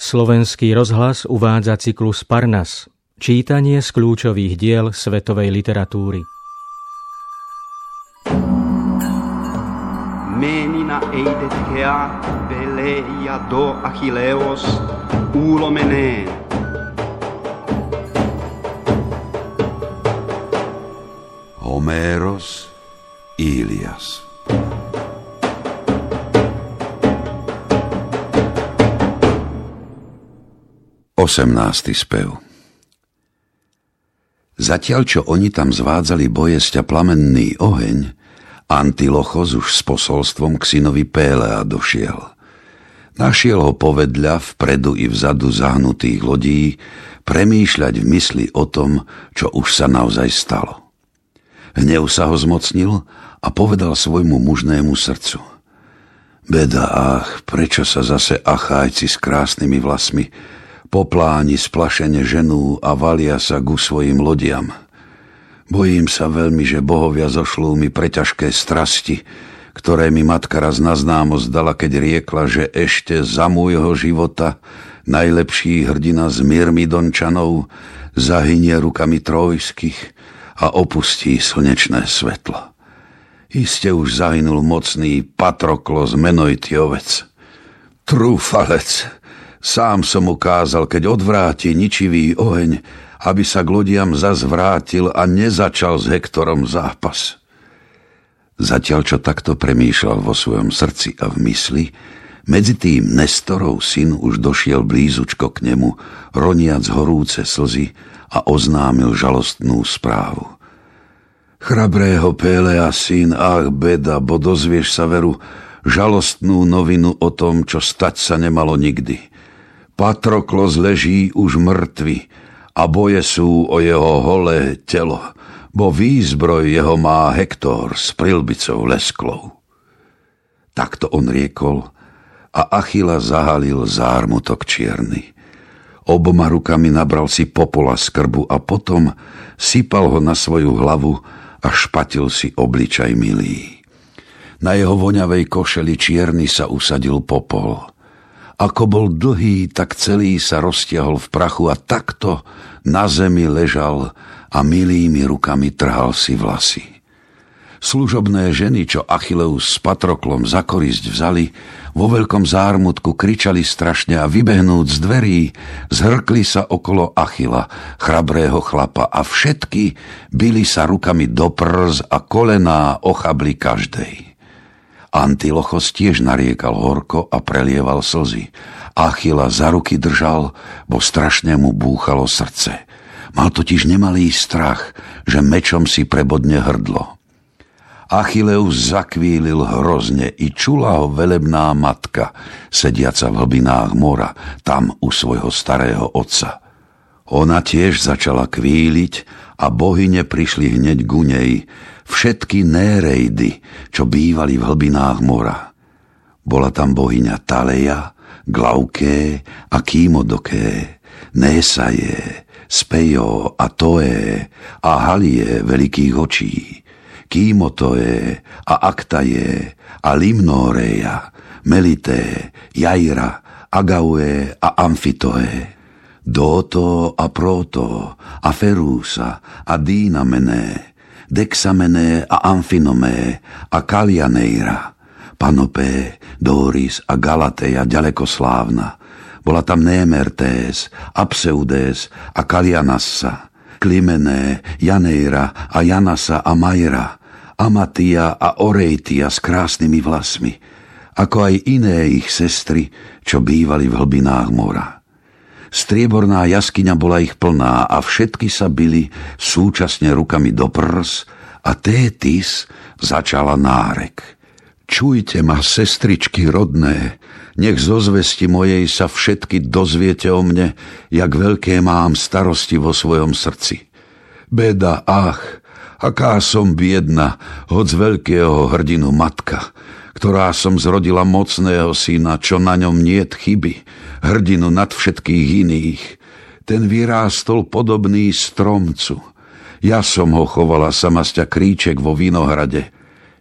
Slovenský rozhlas uvádza cyklus Parnas. Čítanie z kľúčových diel svetovej literatúry. Menina eidetkea Peleia do Achilleos Ulomeneen. Homéros, Ilias. Osemnásty spev. Zatiaľ, čo oni tam zvádzali bojesťa plamenný oheň, Antilochos už s posolstvom k synovi Pélea došiel. Našiel ho povedľa, vpredu i vzadu zahnutých lodí, premýšľať v mysli o tom, čo už sa naozaj stalo. Hnev sa ho zmocnil a povedal svojmu mužnému srdcu: Beda, prečo sa zase Achájci s krásnymi vlasmi po pláni splašene ženú a valia sa ku svojim lodiam? Bojím sa veľmi, že bohovia zošlú mi preťažké strasti, ktoré mi matka raz na známosť dala, keď riekla, že ešte za môjho života najlepší hrdina z Myrmidončanov zahynie rukami trojských a opustí slnečné svetlo. Iste už zahynul mocný Patroklos Menojtiovec. Trúfalec, sám som ukázal, keď odvráti ničivý oheň, aby sa k lodiam zas vrátil a nezačal s Hektorom zápas. Zatiaľ, čo takto premýšľal vo svojom srdci a v mysli, medzi tým Nestorov syn už došiel blízučko k nemu, roniac horúce slzy, a oznámil žalostnú správu. Chrabrého Pélea syn, beda, bo dozvieš sa veru žalostnú novinu o tom, čo stať sa nemalo nikdy. Patroklos leží už mŕtvy a boje sú o jeho holé telo, bo výzbroj jeho má Hektor s prilbicou lesklou. Takto on riekol a Achila zahalil zármutok čierny. Oboma rukami nabral si popola z krbu a potom sypal ho na svoju hlavu a špatil si obličaj milý. Na jeho voňavej košeli čierny sa usadil popol. Ako bol dlhý, tak celý sa roztiahol v prachu a takto na zemi ležal a milými rukami trhal si vlasy. Služobné ženy, čo Achilleus s Patroklom za korisť vzali, vo veľkom zármutku kričali strašne a vybehnúc z dverí, zhrkli sa okolo Achila, chrabrého chlapa, a všetky bili sa rukami do prs a kolená ochabli každej. Antilochos tiež nariekal horko a prelieval slzy. Achila za ruky držal, bo strašne mu búchalo srdce. Mal totiž nemalý strach, že mečom si prebodne hrdlo. Achilleus zakvílil hrozne i čula ho velebná matka, sediaca v hlbinách mora, tam u svojho starého otca. Ona tiež začala kvíliť a bohyne prišli hneď ku nej, všetky Néreidy, čo bývali v hlbinách mora. Bola tam bohyňa Taleja, Glauké a Kímodoké, Nésaje, Spejo a Toe a Halie veľkých očí, Kímotoe a Aktaje a Limnoreja, Melité, Jaira, Agaue a Amfitoe, Dóto a Proto a Ferúsa a Dínamené, Dexamené a Amfinomé a Kalianeira, Panopé, Doris a Galateja ďalekoslávna. Bola tam Némertés, Apseudés a Kalianassa, Klimené, Janeira a Janasa a Majra, Amatia a Orejtia s krásnymi vlasmi, ako aj iné ich sestry, čo bývali v hlbinách mora. Strieborná jaskyňa bola ich plná a všetky sa bili súčasne rukami do prs a Tétis začala nárek. Čujte ma, sestričky rodné, nech zo zvesti mojej sa všetky dozviete o mne, jak veľké mám starosti vo svojom srdci. Beda, aká som biedna, hoc veľkého hrdinu matka, ktorá som zrodila mocného syna, čo na ňom niet chyby, hrdinu nad všetkých iných. Ten vyrástol podobný stromcu. Ja som ho chovala samasťa kríček vo vinohrade.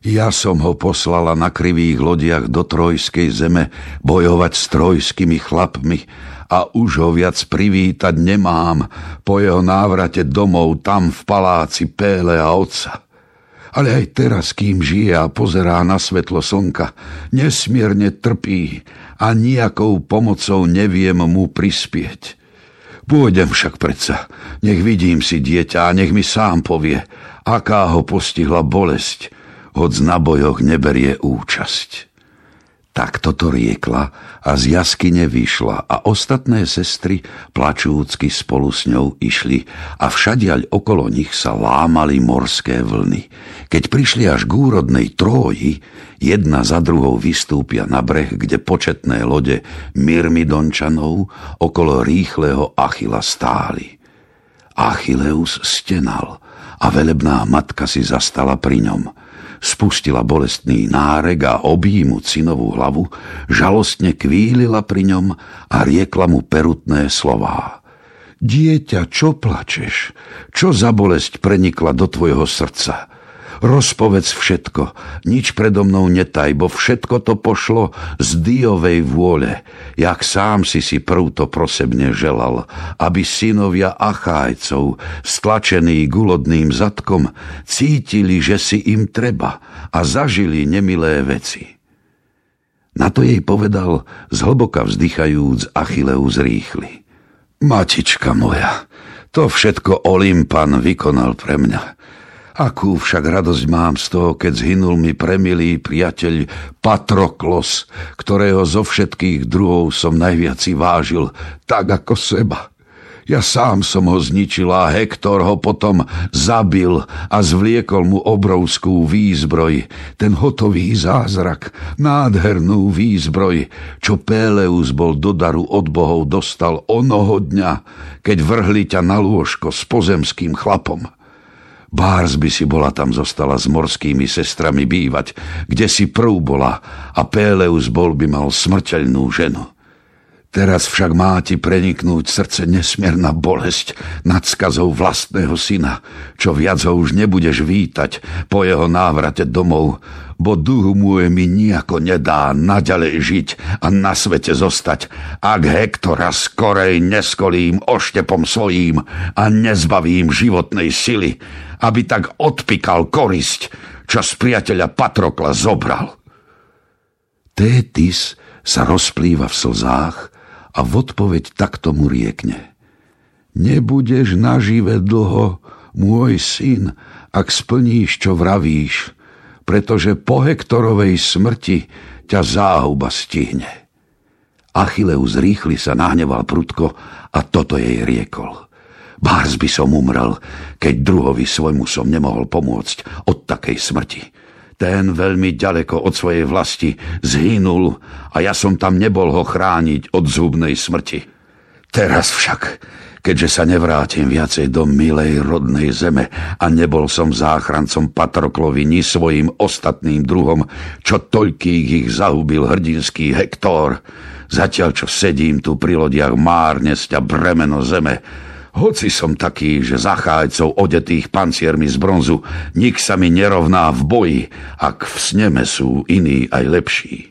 Ja som ho poslala na krivých lodiach do Trojskej zeme bojovať s trojskými chlapmi a už ho viac privítať nemám po jeho návrate domov tam v paláci Péleja otca. Ale aj teraz, kým žije a pozerá na svetlo slnka, nesmierne trpí a nijakou pomocou neviem mu prispieť. Pôjdem však predsa, nech vidím si dieťa a nech mi sám povie, aká ho postihla bolesť, hoď na bojoch neberie účasť. Tak toto riekla a z jaskyne vyšla a ostatné sestry plačúcky spolu s ňou išli a všadiaľ okolo nich sa lámali morské vlny. Keď prišli až k úrodnej Tróji, jedna za druhou vystúpia na breh, kde početné lode Myrmidončanov okolo rýchleho Achila stáli. Achilleus stenal a velebná matka si zastala pri ňom. Spustila bolestný nárek a objímuť synovú hlavu, žalostne kvílila pri ňom a riekla mu perutné slová. Dieťa, čo plačeš? Čo za bolesť prenikla do tvojho srdca? Rozpovedz všetko, nič predo mnou netaj, bo všetko to pošlo z Diovej vôle, jak sám si prv to prosebne želal, aby synovia Achájcov, stlačení gulodným zadkom, cítili, že si im treba a zažili nemilé veci. Na to jej povedal, zhlboka vzdychajúc, Achilleus rýchly. Matička moja, to všetko Olympan vykonal pre mňa. Akú však radosť mám z toho, keď zhynul mi premilý priateľ Patroklos, ktorého zo všetkých druhov som najviac si vážil, tak ako seba. Ja sám som ho zničil a Hektor ho potom zabil a zvliekol mu obrovskú výzbroj, ten hotový zázrak, nádhernú výzbroj, čo Péleus bol do daru od bohov dostal onoho dňa, keď vrhli ťa na lôžko s pozemským chlapom. Bárs by si bola tam zostala s morskými sestrami bývať, kde si prv bola a Péleus bol by mal smrteľnú ženu. Teraz však má ti preniknúť srdce nesmierna bolesť nad skazou vlastného syna, čo viac ho už nebudeš vítať po jeho návrate domov, bo duhu môj mi nijako nedá naďalej žiť a na svete zostať, ak Hektora skorej neskolím oštepom svojím a nezbavím životnej sily, aby tak odpikal korisť, čo z priateľa Patrokla zobral. Tétis sa rozplýva v slzách a v odpoveď takto mu riekne. Nebudeš nažive dlho, môj syn, ak splníš, čo vravíš, pretože po Hektorovej smrti ťa záhuba stihne. Achilleus rýchly sa nahneval prudko a toto jej riekol. Bárs by som umrel, keď druhovi svojmu som nemohol pomôcť od takej smrti. Ten veľmi ďaleko od svojej vlasti zhynul a ja som tam nebol ho chrániť od zhubnej smrti. Teraz však, keďže sa nevrátim viacej do milej rodnej zeme a nebol som záchrancom Patroklovi ni svojim ostatným druhom, čo toľkých ich zahubil hrdinský Hektor, zatiaľ čo sedím tu pri lodiach márne sťa bremeno zeme, hoci som taký, že Achájcov odetých panciermi z bronzu, nik sa mi nerovná v boji, ak v sneme sú iní aj lepší.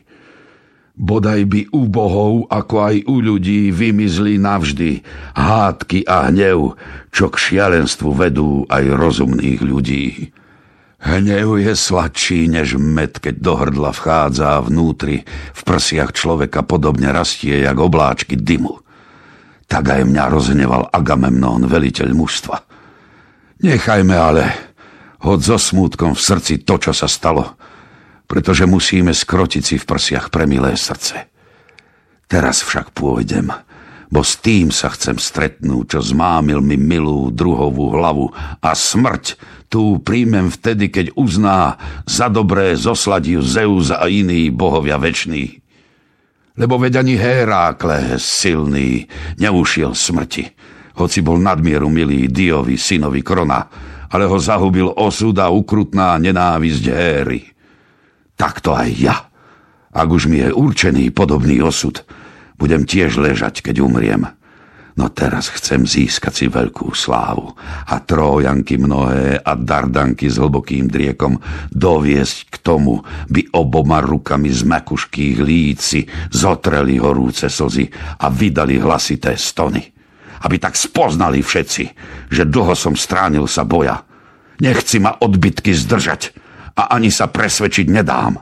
Bodaj by u bohov, ako aj u ľudí, vymizli navždy hádky a hnev, čo k šialenstvu vedú aj rozumných ľudí. Hnev je sladší než med, keď do hrdla vchádza a vnútri v prsiach človeka podobne rastie, jak obláčky dymu. Tak aj mňa rozhneval Agamemnón, veliteľ mužstva. Nechajme ale, hoď so smútkom v srdci to, čo sa stalo, pretože musíme skrotiť si v prsiach premilé srdce. Teraz však pôjdem, bo s tým sa chcem stretnúť, čo zmámil mi milú druhovú hlavu a smrť tu príjmem vtedy, keď uzná za dobré zoslať ju Zeus a iní bohovia večný. Lebo veď ani Hérakles silný neušiel smrti, hoci bol nadmieru milý Diovi, synovi Krona, ale ho zahubil osud a ukrutná nenávisť Héry. Takto aj ja, ak už mi je určený podobný osud, budem tiež ležať, keď umriem. No teraz chcem získať si veľkú slávu a Trójanky mnohé a Dardanky s hlbokým driekom doviesť k tomu, by oboma rukami z mekuškých líci zotreli horúce slzy a vydali hlasité stony. Aby tak spoznali všetci, že dlho som stránil sa boja. Nechci ma odbytky zdržať a ani sa presvedčiť nedám.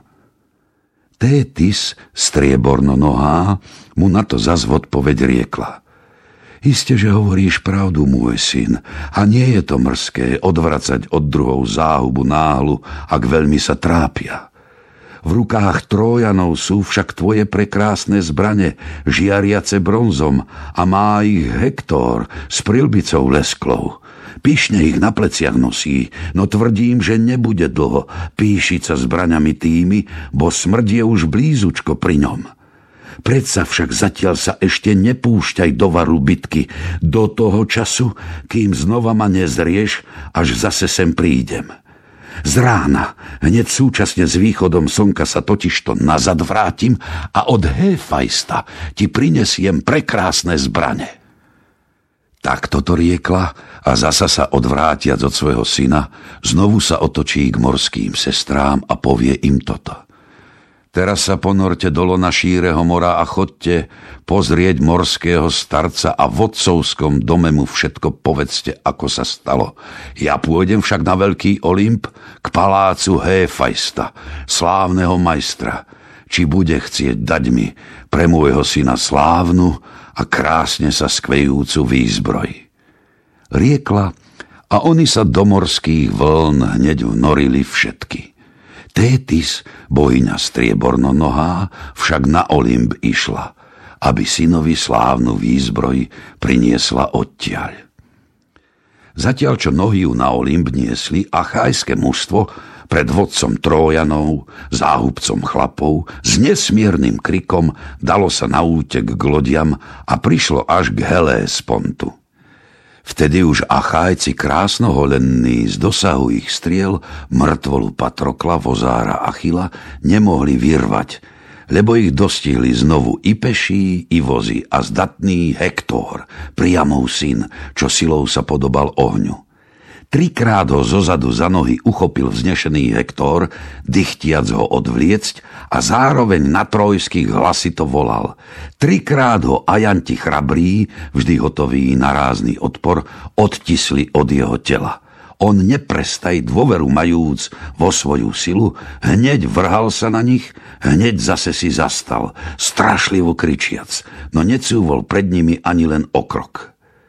Tétis, striebornonohá, mu na to zas v odpoveď riekla. Iste, že hovoríš pravdu, môj syn, a nie je to mrzké odvracať od druhov záhubu náhlu, ak veľmi sa trápia. V rukách Trójanov sú však tvoje prekrásne zbrane, žiariace bronzom, a má ich Hektor s prilbicou lesklou. Pyšne ich na pleciach nosí, no tvrdím, že nebude dlho píšiť sa zbraňami tými, bo smrť je už blízučko pri ňom. Predsa však zatiaľ sa ešte nepúšťaj do varu bitky, do toho času, kým znova ma nezrieš, až zase sem prídem. Z rána, hneď súčasne s východom slnka sa totižto nazad vrátim a od Héfajsta ti prinesiem prekrásne zbrane. Tak toto riekla a zasa sa odvrátiac od svojho syna, znovu sa otočí k morským sestrám a povie im toto. Teraz sa ponorte do lona šíreho mora a chodte pozrieť morského starca a v otcovskom dome mu všetko povedzte, ako sa stalo. Ja pôjdem však na veľký Olymp k palácu Héfajsta, slávneho majstra, či bude chcieť dať mi pre môjho syna slávnu a krásne sa skvejúcu výzbroj. Riekla a oni sa do morských vln hneď vnorili všetky. Tétis, bohyňa striebornonohá, však na Olymp išla, aby synovi slávnu výzbroj priniesla odtiaľ. Zatiaľ, čo nohy ju na Olymp niesli, achajské mužstvo pred vodcom Trójanov, záhubcom chlapov, s nesmiernym krikom dalo sa na útek k lodiam a prišlo až k Heléspontu. Vtedy už Achájci krásnoholenní z dosahu ich striel mŕtvolu Patrokla, vozára Achila nemohli vyrvať, lebo ich dostihli znovu i peší, i vozy a zdatný Hektor, Priamov syn, čo silou sa podobal ohňu. 3-krát ho zozadu za nohy uchopil vznešený Hektor, dychtiac ho odvliecť a zároveň na trojských hlasito volal. 3-krát ho ajanti chrabrí, vždy hotoví na rázny odpor, odtisli od jeho tela. On neprestaj dôveru majúc vo svoju silu, hneď vrhal sa na nich, hneď zase si zastal, strašlivo kričiac, no necúvol pred nimi ani len o krok.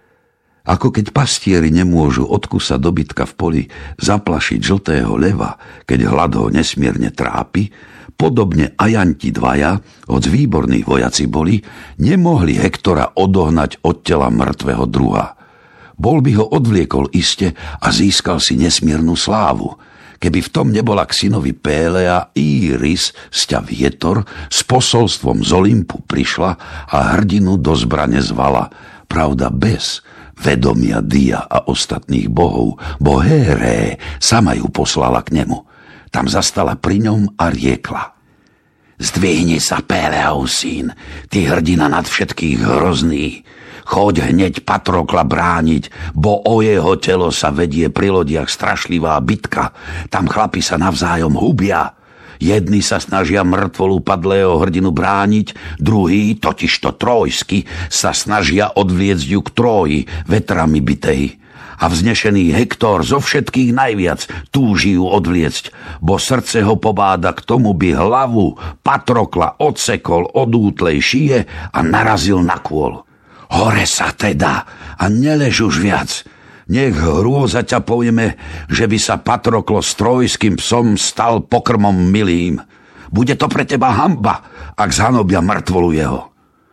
Ako keď pastieri nemôžu odkúsať dobytka v poli zaplašiť žltého leva, keď hlad ho nesmierne trápi, podobne ajanti dvaja, hoď výborní vojaci boli, nemohli Hektora odohnať od tela mŕtvého druha. Bol by ho odvliekol iste a získal si nesmiernu slávu, keby v tom nebola k synovi Pélea Íris sťa vietor s posolstvom z Olympu prišla a hrdinu do zbrane zvala, pravda bez vedomia Dia a ostatných bohov, bo Héré sama ju poslala k nemu. Tam zastala pri ňom a riekla. Zdvihni sa, Péleov syn, ty hrdina nad všetkých hrozný. Choď hneď Patrokla brániť, bo o jeho telo sa vedie pri lodiach strašlivá bitka. Tam chlapi sa navzájom hubia. Jedni sa snažia mŕtvolu padlého hrdinu brániť, druhí, totižto trojsky, sa snažia odvliecť ju k Tróji, vetrami bitej. A vznešený Hektor zo všetkých najviac túži ju odvliecť, bo srdce ho pobáda k tomu, by hlavu Patrokla odsekol od útlej šije a narazil na kôl. Hore sa teda a nelež už viac. Nech hrôza ťa pojme, že by sa Patroklo s trojským psom stal pokrmom milým. Bude to pre teba hanba, ak zhanobia mŕtvolu jeho.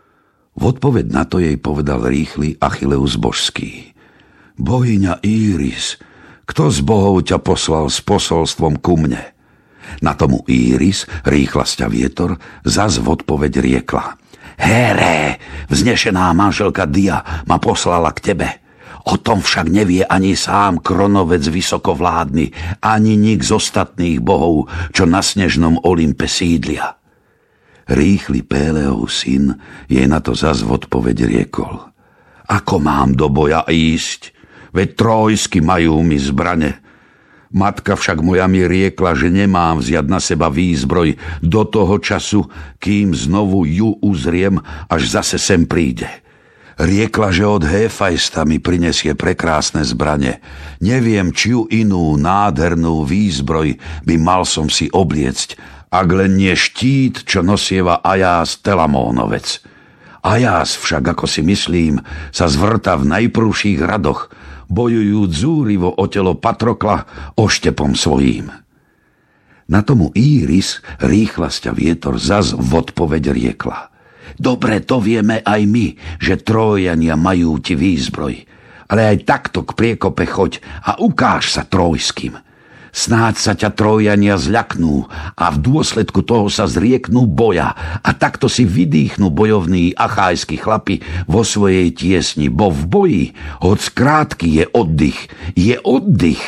V odpoveď na to jej povedal rýchly Achilleus božský. Bohyňa Íris, kto z bohov ťa poslal s posolstvom ku mne? Na tomu Íris, rýchla sťa vietor, zas v odpoveď riekla. Héré, vznešená manželka Dia ma poslala k tebe. O tom však nevie ani sám Kronovec vysokovládny, ani nik z ostatných bohov, čo na snežnom Olympe sídlia. Rýchly Péleov syn jej na to zas v odpoveď riekol. Ako mám do boja ísť? Veď trojsky majú mi zbrane. Matka však moja mi riekla, že nemám vziať na seba výzbroj do toho času, kým znovu ju uzriem, až zase sem príde. Riekla, že od Héfajsta mi prinesie prekrásne zbrane. Neviem, čiu inú nádhernú výzbroj by mal som si obliecť, ak len nie štít, čo nosieva Ajás Telamónovec. Ajás však, ako si myslím, sa zvrta v najprúších radoch, bojujúc zúrivo o telo Patrokla oštepom svojím. Na tomu Íris rýchlasťa vietor zas v odpoveď riekla. Dobre, to vieme aj my, že Trójania majú ti výzbroj, ale aj takto k priekope choď a ukáž sa trojským. Snáď sa ťa Trójania zľaknú a v dôsledku toho sa zrieknú boja a takto si vydýchnú bojovní achajskí chlapi vo svojej tiesni, bo v boji, hoď krátky je oddych.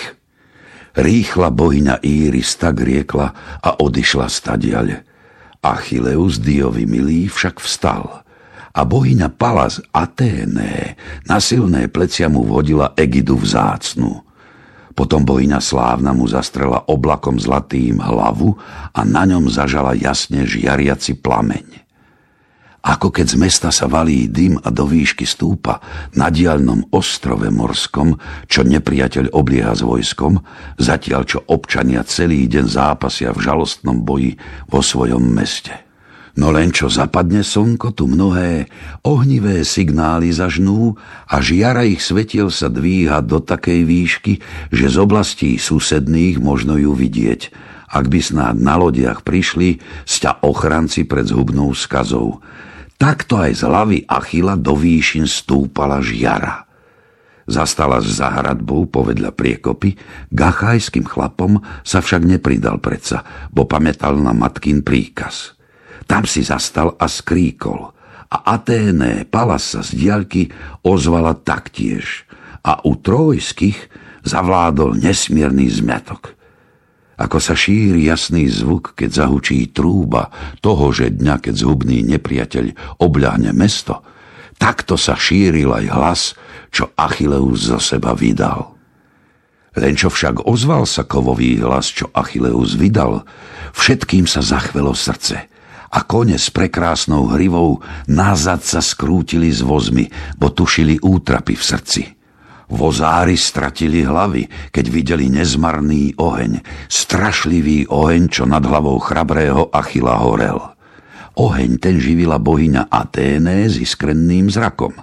Rýchla bohyňa Íris tak riekla a odišla stadiaľ. Achilleus, Diovi milý, však vstal a bohyňa Palas Aténé na silné plecia mu vodila Egidu vzácnu. Potom bohyňa slávna mu zastrela oblakom zlatým hlavu a na ňom zažala jasne žiariaci plameň. Ako keď z mesta sa valí dym a do výšky stúpa na diaľnom ostrove morskom, čo nepriateľ oblieha s vojskom, zatiaľ čo občania celý deň zápasia v žalostnom boji vo svojom meste. No len čo zapadne slnko, tu mnohé ohnivé signály zažnú a žiara ich svetiel sa dvíha do takej výšky, že z oblastí susedných možno ju vidieť, ak by snáď na lodiach prišli sťa ochranci pred zhubnou skazou. Takto aj z hlavy Achila do výšin stúpala žiara. Zastala za hradbou povedľa priekopy, k achajským chlapom sa však nepridal predsa, bo pamätal na matkin príkaz. Tam si zastal a skríkol a Aténé Palas sa z diaľky ozvala taktiež a u trojských zavládol nesmierny zmätok. Ako sa šíri jasný zvuk, keď zahučí trúba tohože dňa, keď zhubný nepriateľ obľahne mesto, takto sa šíril aj hlas, čo Achilleus zo seba vydal. Len čo však ozval sa kovový hlas, čo Achilleus vydal, všetkým sa zachvelo srdce a kone s prekrásnou hrivou nazad sa skrútili s vozmi, bo tušili útrapy v srdci. Vozári stratili hlavy, keď videli nezmarný oheň, strašlivý oheň, čo nad hlavou chrabrého Achila horel. Oheň ten živila bohyňa Aténé s iskrenným zrakom.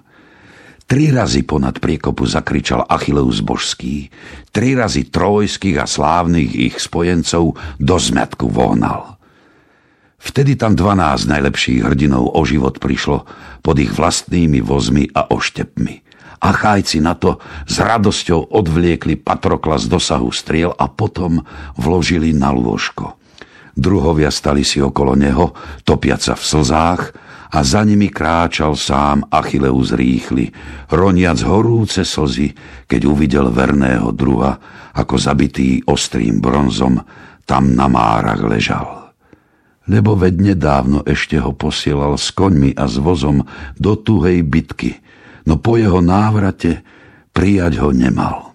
3 razy ponad priekopu zakričal Achilleus božský, 3 razy trojských a slávnych ich spojencov do zmätku vohnal. Vtedy tam 12 najlepších hrdinov o život prišlo pod ich vlastnými vozmi a oštepmi. Achajci na to s radosťou odvliekli Patrokla z dosahu striel a potom vložili na lôžko. Druhovia stali si okolo neho, topiac sa v slzách, a za nimi kráčal sám Achilleus rýchly, roniac horúce slzy, keď uvidel verného druha, ako zabitý ostrým bronzom tam na márach ležal. Lebo veď nedávno ešte ho posielal s koňmi a s vozom do tuhej bitky, no po jeho návrate prijať ho nemal.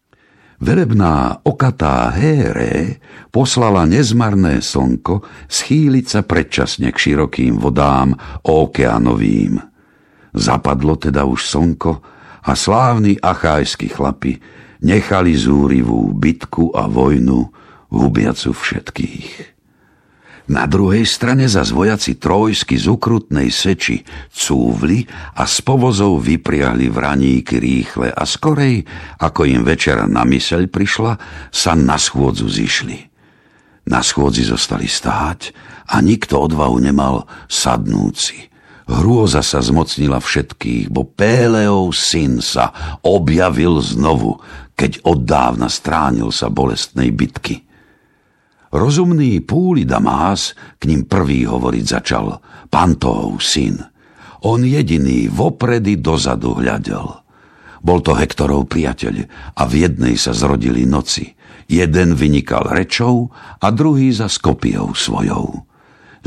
Velebná okatá Here poslala nezmarné slnko schýliť sa predčasne k širokým vodám okeanovým. Zapadlo teda už slnko a slávni achajskí chlapi nechali zúrivú bitku a vojnu hubiacu všetkých. Na druhej strane zas vojaci trojsky z ukrutnej seči cúvli a z povozov vypriahli vraníky rýchle a skorej, ako im večera na myseľ prišla, sa na schôdzu zišli. Na schôdzi zostali stáť a nikto odvahu nemal sadnúci. Hrôza sa zmocnila všetkých, bo Péleov syn sa objavil znovu, keď oddávna stránil sa bolestnej bitky. Rozumný Púli Damás k ním prvý hovoriť začal, Pantov syn. On jediný vopredy dozadu hľadel. Bol to Hektorov priateľ a v jednej sa zrodili noci. Jeden vynikal rečou a druhý za kopiou svojou.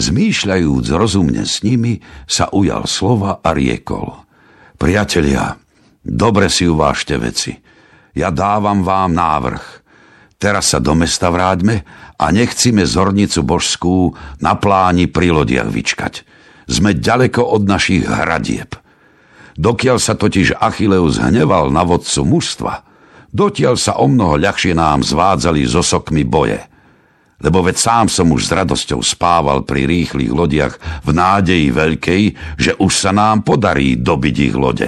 Zmýšľajúc rozumne s nimi, sa ujal slova a riekol. Priatelia, Dobre si uvážte veci. Ja dávam vám návrh. Teraz sa do mesta vráťme a nechcíme zornicu božskú na pláni pri lodiach vyčkať. Sme ďaleko od našich hradieb. Dokiaľ sa totiž Achilleus hneval na vodcu mužstva, dotiaľ sa omnoho ľahšie nám zvádzali so sokmi boje. Lebo veď sám som už s radosťou spával pri rýchlych lodiach v nádeji veľkej, že už sa nám podarí dobiť ich lode.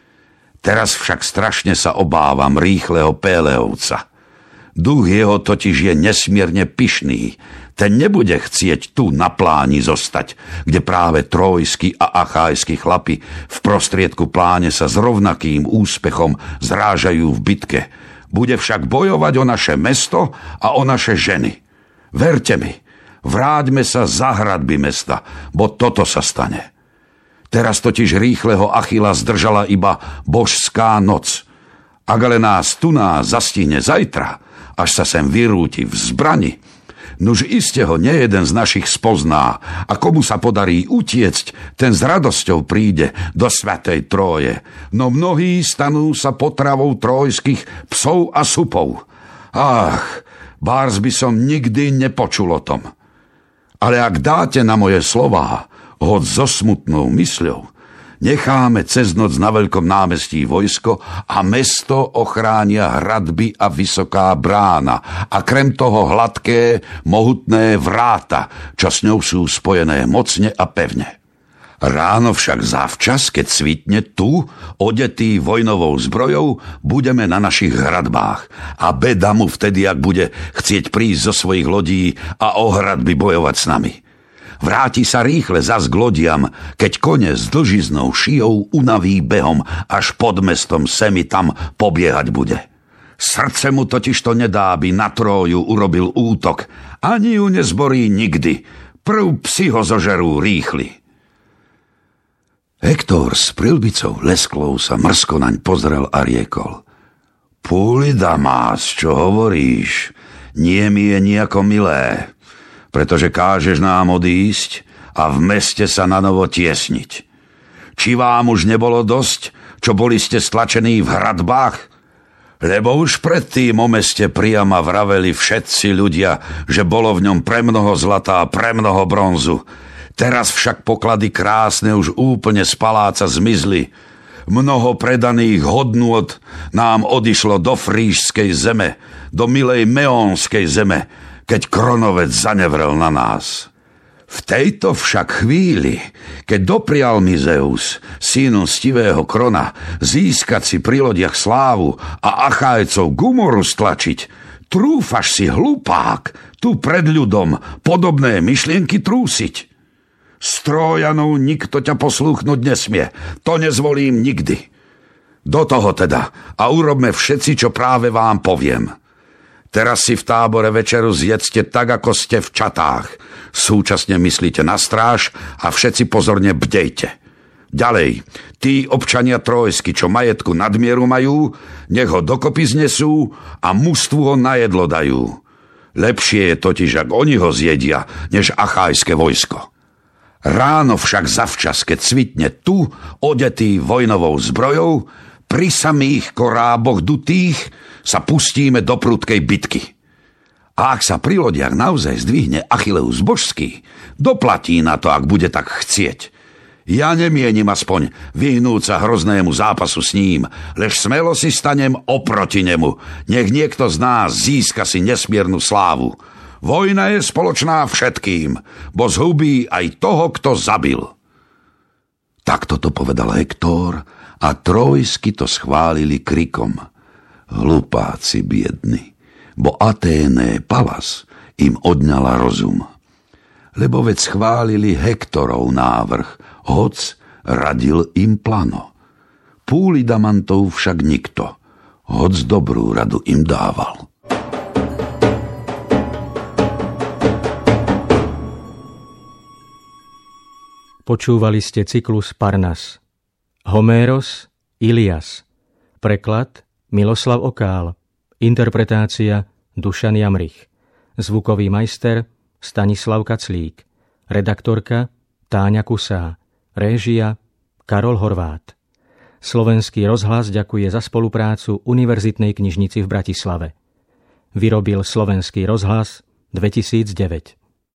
Teraz však strašne sa obávam rýchleho Péleovca. Duch jeho totiž je nesmierne pyšný. Ten nebude chcieť tu na pláni zostať, kde práve trojskí a achajskí chlapi v prostriedku pláne sa s rovnakým úspechom zrážajú v bitke. Bude však bojovať o naše mesto a o naše ženy. Verte mi, vráťme sa za hradby mesta, bo toto sa stane. Teraz totiž rýchleho Achila zdržala iba božská noc. Ak ale nás tu zastihne zajtra, až sa sem vyrúti v zbrani, nuž iste ho nejeden z našich spozná a komu sa podarí utiecť, ten s radosťou príde do svätej Tróje. No mnohí stanú sa potravou trojských psov a supov. Ach, bárs by som nikdy nepočul o tom. Ale ak dáte na moje slová, hoď so smutnou mysľou, necháme cez noc na veľkom námestí vojsko a mesto ochránia hradby a vysoká brána a krem toho hladké, mohutné vráta, čo s ňou sú spojené mocne a pevne. Ráno však zavčas, keď svitne tu, odetý vojnovou zbrojou, budeme na našich hradbách a beda mu vtedy, ak bude chcieť prísť zo svojich lodí a o hradby bojovať s nami. Vráti sa rýchle zas k lodiam, keď kone s dlžiznou šijou unaví behom, až pod mestom semi tam pobiehať bude. Srdce mu totiž to nedá, aby na Tróju urobil útok, ani ju nezborí nikdy. Prv psi ho zožerú rýchli. Hektor s prilbicou lesklou sa mrsko naň pozrel a riekol: Púlidamás, čo hovoríš? Nie mi je nejako milé, pretože kážeš nám odísť a v meste sa nanovo tiesniť. Či vám už nebolo dosť, čo boli ste stlačení v hradbách? Lebo už predtým o meste Priama vraveli všetci ľudia, že bolo v ňom premnoho zlata a premnoho bronzu. Teraz však poklady krásne už úplne z paláca zmizli. Mnoho predaných hodnôt nám odišlo do frížskej zeme, do milej meónskej zeme, keď Kronovec zanevrel na nás. V tejto však chvíli, keď doprial mi Zeus, synu stivého Krona, získať si pri lodiach slávu a Achajcov k umoru stlačiť, trúfaš si, hlupák, tu pred ľudom podobné myšlienky trúsiť. S Trójanov nikto ťa poslúchnuť nesmie, to nezvolím nikdy. Do toho teda a urobme všetci, čo práve vám poviem. Teraz si v tábore večeru zjedzte tak, ako ste v čatách. Súčasne myslíte na stráž a všetci pozorne bdejte. Ďalej, tí občania trojsky, čo majetku nadmieru majú, nech ho dokopy znesú a mužstvu ho na jedlo dajú. Lepšie je totiž, ak oni ho zjedia, než achajské vojsko. Ráno však zavčas, keď svitne tu, odetý vojnovou zbrojou, pri samých koráboch dutých sa pustíme do prudkej bitky. A ak sa pri lodiach naozaj zdvihne Achilleus božský, doplatí na to, ak bude tak chcieť. Ja nemienim aspoň vyhnúť sa hroznému zápasu s ním, lež smelo si stanem oproti nemu. Nech niekto z nás získa si nesmiernu slávu. Vojna je spoločná všetkým, bo zhubí aj toho, kto zabil. Takto to povedal Hektor a trojsky to schválili krikom. Hlupáci biedni, bo Aténe Palas im odňala rozum. Lebo veď schválili Hektorov návrh, hoc radil im Plano. Púlidamantov však nikto, hoc dobrú radu im dával. Počúvali ste cyklus Parnas. Homéros, Ilias. Preklad Miloslav Okál. Interpretácia Dušan Jamrich. Zvukový majster Stanislav Kaclík. Redaktorka Táňa Kusá. Réžia Karol Horvát. Slovenský rozhlas ďakuje za spoluprácu Univerzitnej knižnici v Bratislave. Vyrobil Slovenský rozhlas 2009.